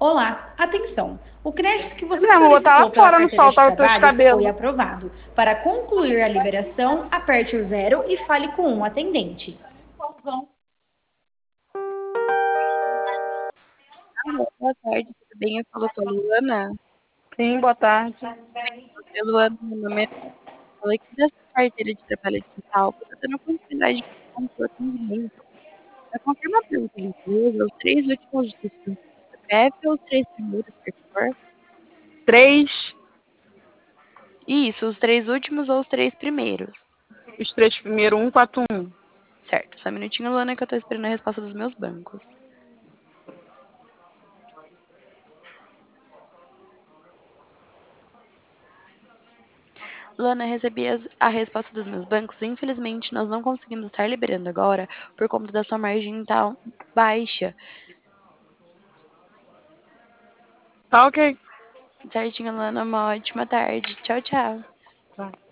Olá, atenção! O crédito que você Não, vou botar solicitou lá pela fora no carteira sol, de tá os teus trabalho foi cabelos. aprovado. Para concluir a liberação, aperte o zero e fale com um atendente. Alô, boa tarde, tudo bem? Eu falo com a Luana. Sim, boa tarde. Eu, Luana, meu nome é... Falei aqui dessa carteira de trabalho digital, porque eu tô tendo continuidade com o atendimento. Para confirmar pelo empresa, os três últimos dígitos do CPF ou os três primeiros, por favor? 3, Isso, os três últimos ou os três primeiros. os três primeiros, 141. Certo, só um minutinho, Luana, que eu tô esperando a resposta dos meus bancos. Luana, recebi a resposta dos meus bancos. Infelizmente, nós não conseguimos estar liberando agora por conta da sua margem tá baixa. Tá ok. Certinho, Luana, uma ótima tarde. Tchau, tchau. Tá.